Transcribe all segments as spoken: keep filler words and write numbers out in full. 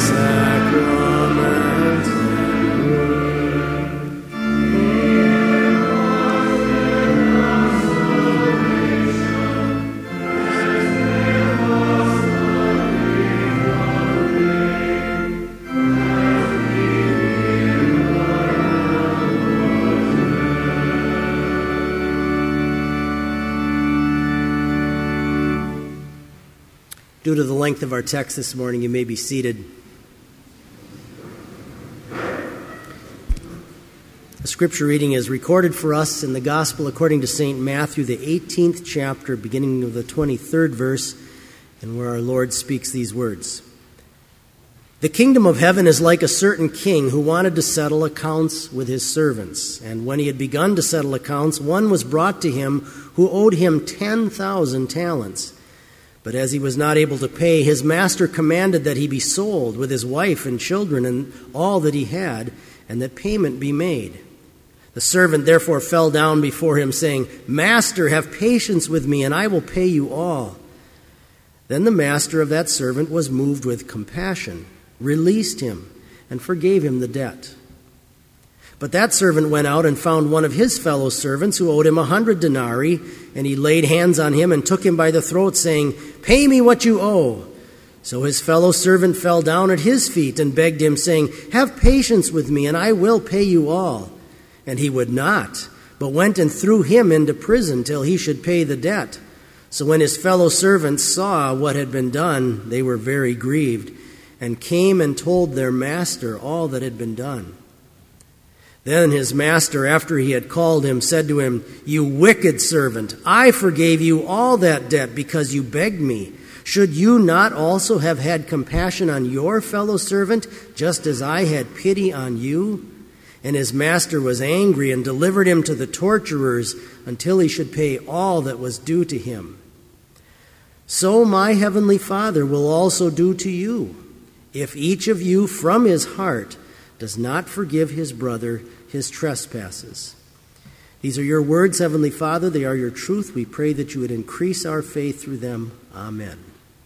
Due to the length of our text this morning, you may be seated. The scripture reading is recorded for us in the Gospel according to Saint Matthew, the eighteenth chapter, beginning of the twenty-third verse, and where our Lord speaks these words. The kingdom of heaven is like a certain king who wanted to settle accounts with his servants. And when he had begun to settle accounts, one was brought to him who owed him ten thousand talents. But as he was not able to pay, his master commanded that he be sold with his wife and children and all that he had, and that payment be made. The servant therefore fell down before him, saying, Master, have patience with me, and I will pay you all. Then the master of that servant was moved with compassion, released him, and forgave him the debt. But that servant went out and found one of his fellow servants who owed him a hundred denarii, and he laid hands on him and took him by the throat, saying, Pay me what you owe. So his fellow servant fell down at his feet and begged him, saying, Have patience with me, and I will pay you all. And he would not, but went and threw him into prison till he should pay the debt. So when his fellow servants saw what had been done, they were very grieved, and came and told their master all that had been done. Then his master, after he had called him, said to him, You wicked servant, I forgave you all that debt because you begged me. Should you not also have had compassion on your fellow servant, just as I had pity on you? And his master was angry and delivered him to the torturers until he should pay all that was due to him. So my heavenly Father will also do to you, if each of you from his heart does not forgive his brother his trespasses. These are your words, Heavenly Father. They are your truth. We pray that you would increase our faith through them. Amen.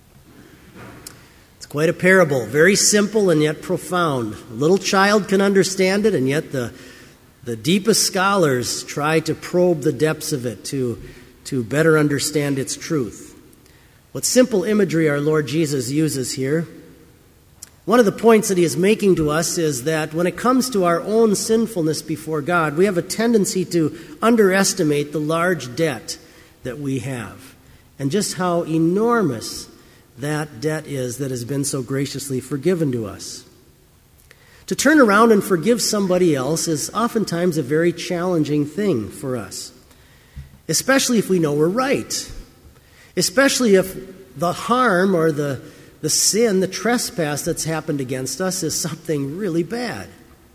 It's quite a parable, very simple and yet profound. A little child can understand it, and yet the, the deepest scholars try to probe the depths of it to, to better understand its truth. What simple imagery our Lord Jesus uses here. One of the points that he is making to us is that when it comes to our own sinfulness before God, we have a tendency to underestimate the large debt that we have and just how enormous that debt is that has been so graciously forgiven to us. To turn around and forgive somebody else is oftentimes a very challenging thing for us, especially if we know we're right, especially if the harm or the The sin, the trespass that's happened against us is something really bad.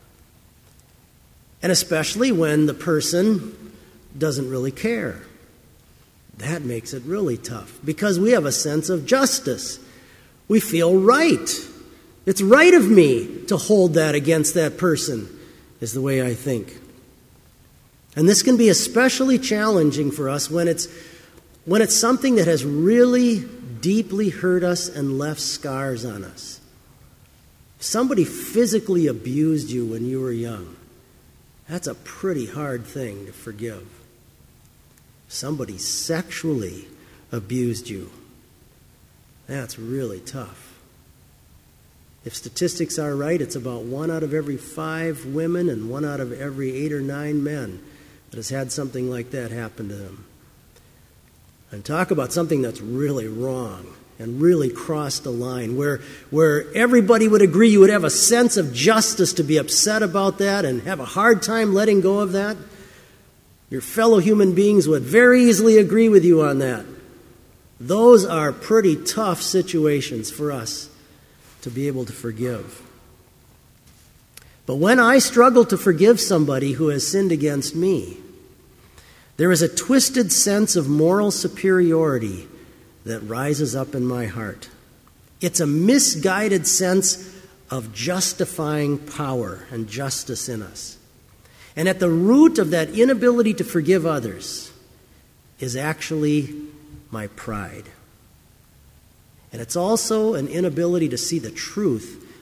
And especially when the person doesn't really care. That makes it really tough because we have a sense of justice. We feel right. It's right of me to hold that against that person, is the way I think. And this can be especially challenging for us when it's when it's something that has really deeply hurt us and left scars on us. If somebody physically abused you when you were young, that's a pretty hard thing to forgive. If somebody sexually abused you, that's really tough. If statistics are right, it's about one out of every five women and one out of every eight or nine men that has had something like that happen to them. And talk about something that's really wrong and really crossed a line where, where everybody would agree you would have a sense of justice to be upset about that and have a hard time letting go of that. Your fellow human beings would very easily agree with you on that. Those are pretty tough situations for us to be able to forgive. But when I struggle to forgive somebody who has sinned against me, there is a twisted sense of moral superiority that rises up in my heart. It's a misguided sense of justifying power and justice in us. And at the root of that inability to forgive others is actually my pride. And it's also an inability to see the truth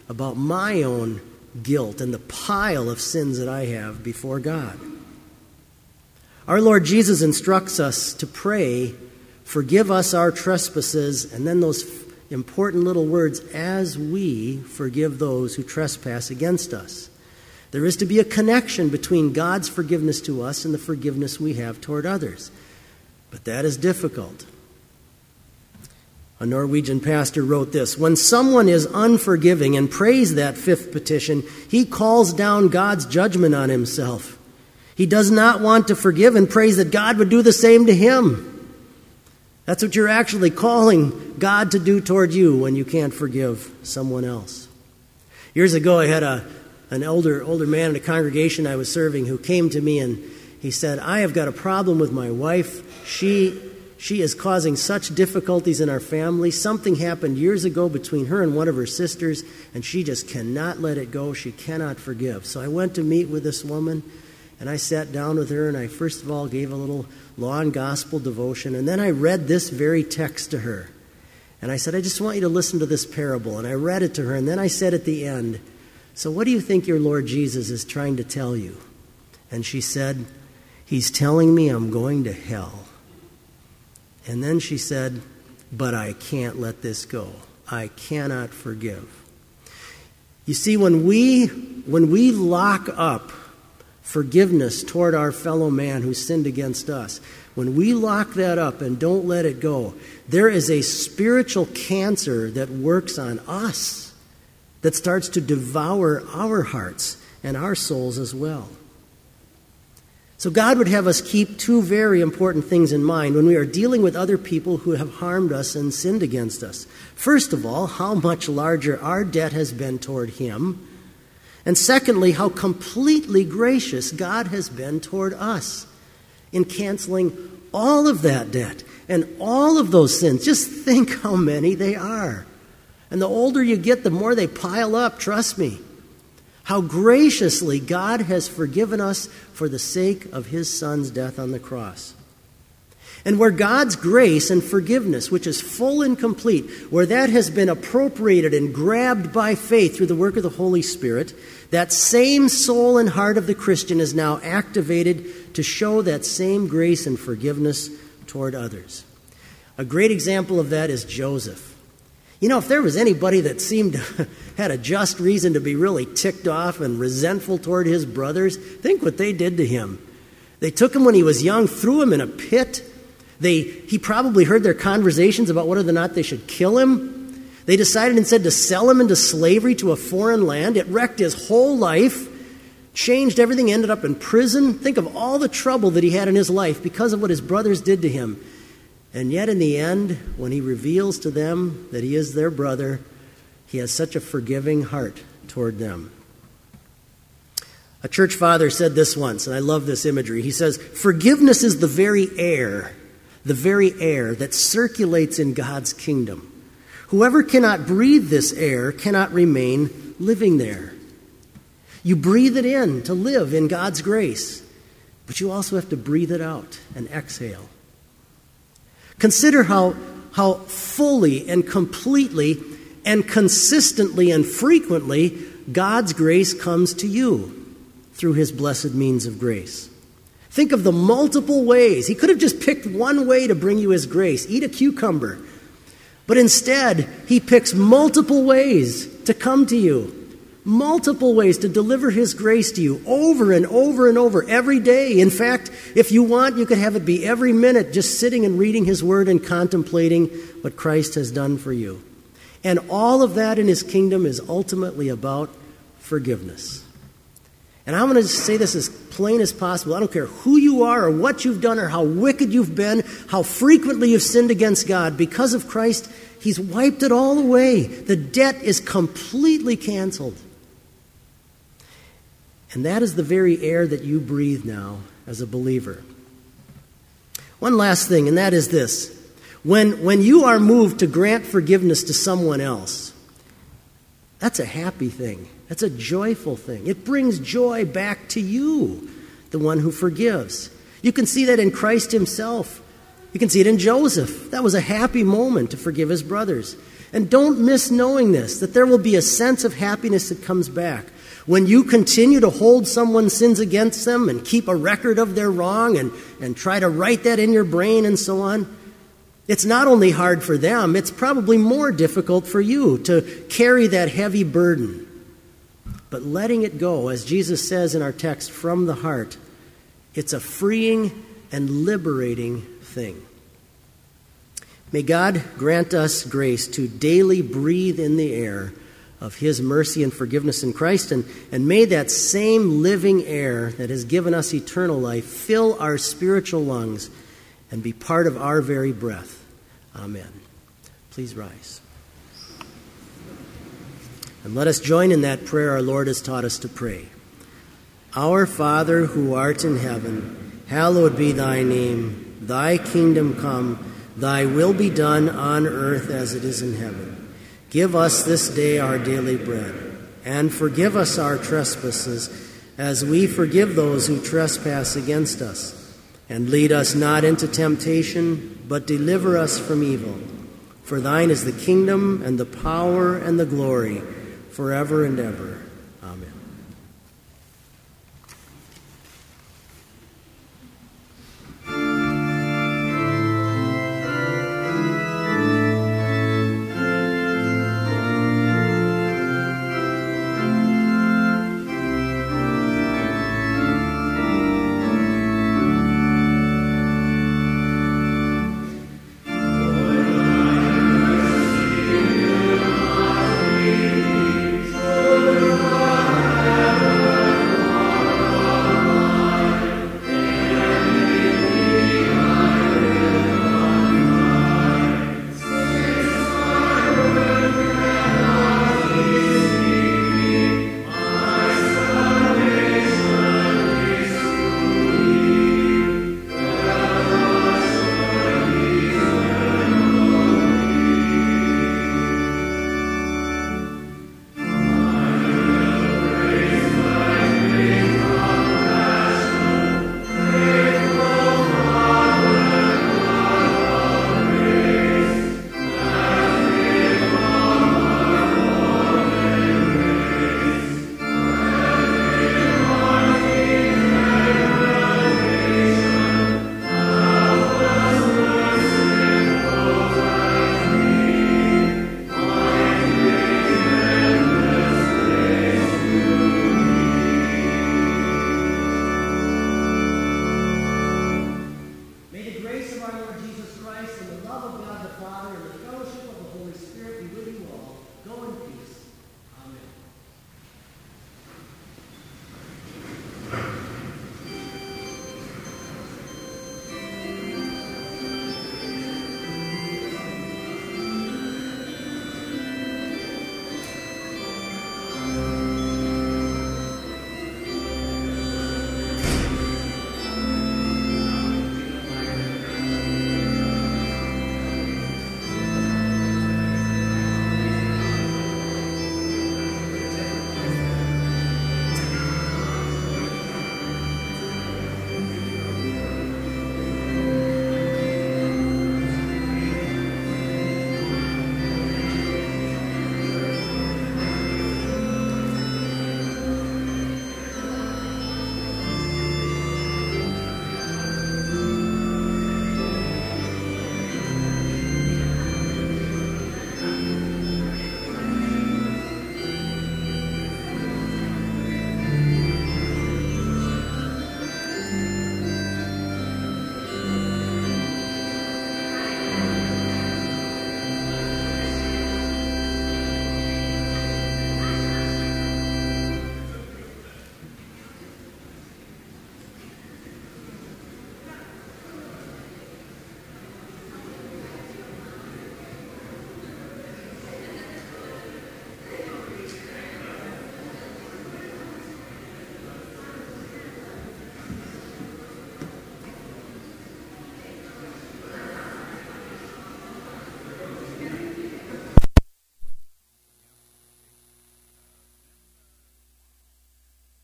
about my own guilt and the pile of sins that I have before God. Our Lord Jesus instructs us to pray, forgive us our trespasses, and then those important little words, as we forgive those who trespass against us. There is to be a connection between God's forgiveness to us and the forgiveness we have toward others. But that is difficult. A Norwegian pastor wrote this: when someone is unforgiving and prays that fifth petition, he calls down God's judgment on himself. He does not want to forgive and prays that God would do the same to him. That's what you're actually calling God to do toward you when you can't forgive someone else. Years ago, I had a an older older man in a congregation I was serving who came to me and he said, I have got a problem with my wife. She she is causing such difficulties in our family. Something happened years ago between her and one of her sisters, and she just cannot let it go. She cannot forgive. So I went to meet with this woman, and I sat down with her, and I first of all gave a little law and gospel devotion, and then I read this very text to her. And I said, I just want you to listen to this parable. And I read it to her, and then I said at the end, so what do you think your Lord Jesus is trying to tell you? And she said, he's telling me I'm going to hell. And then she said, but I can't let this go. I cannot forgive. You see, when we when we lock up forgiveness toward our fellow man who sinned against us, when we lock that up and don't let it go, there is a spiritual cancer that works on us that starts to devour our hearts and our souls as well. So God would have us keep two very important things in mind when we are dealing with other people who have harmed us and sinned against us. First of all, how much larger our debt has been toward Him. And secondly, how completely gracious God has been toward us in canceling all of that debt and all of those sins. Just think how many they are. And the older you get, the more they pile up, trust me. How graciously God has forgiven us for the sake of His Son's death on the cross. And where God's grace and forgiveness, which is full and complete, where that has been appropriated and grabbed by faith through the work of the Holy Spirit, that same soul and heart of the Christian is now activated to show that same grace and forgiveness toward others. A great example of that is Joseph. You know, if there was anybody that seemed to had a just reason to be really ticked off and resentful toward his brothers, think what they did to him. They took him when he was young, threw him in a pit. They, he probably heard their conversations about whether or not they should kill him. They decided instead to sell him into slavery to a foreign land. It wrecked his whole life, changed everything, ended up in prison. Think of all the trouble that he had in his life because of what his brothers did to him. And yet in the end, when he reveals to them that he is their brother, he has such a forgiving heart toward them. A church father said this once, and I love this imagery. He says, forgiveness is the very air, the very air that circulates in God's kingdom. Whoever cannot breathe this air cannot remain living there. You breathe it in to live in God's grace, but you also have to breathe it out and exhale. Consider how, how fully and completely and consistently and frequently God's grace comes to you through His blessed means of grace. Think of the multiple ways. He could have just picked one way to bring you His grace. Eat a cucumber. But instead, He picks multiple ways to come to you. Multiple ways to deliver His grace to you over and over and over every day. In fact, if you want, you could have it be every minute just sitting and reading His Word and contemplating what Christ has done for you. And all of that in His kingdom is ultimately about forgiveness. And I'm going to say this as plain as possible. I don't care who you are or what you've done or how wicked you've been, how frequently you've sinned against God. Because of Christ, He's wiped it all away. The debt is completely canceled. And that is the very air that you breathe now as a believer. One last thing, and that is this. When, when you are moved to grant forgiveness to someone else, that's a happy thing. That's a joyful thing. It brings joy back to you, the one who forgives. You can see that in Christ Himself. You can see it in Joseph. That was a happy moment to forgive his brothers. And don't miss knowing this, that there will be a sense of happiness that comes back. When you continue to hold someone's sins against them and keep a record of their wrong and, and try to write that in your brain and so on, it's not only hard for them, it's probably more difficult for you to carry that heavy burden. But letting it go, as Jesus says in our text, from the heart, it's a freeing and liberating thing. May God grant us grace to daily breathe in the air of his mercy and forgiveness in Christ, and, and may that same living air that has given us eternal life fill our spiritual lungs and be part of our very breath. Amen. Please rise. And let us join in that prayer our Lord has taught us to pray. Our Father, who art in heaven, hallowed be thy name. Thy kingdom come, thy will be done on earth as it is in heaven. Give us this day our daily bread, and forgive us our trespasses, as we forgive those who trespass against us. And lead us not into temptation, but deliver us from evil. For thine is the kingdom, and the power, and the glory, forever and ever. Amen.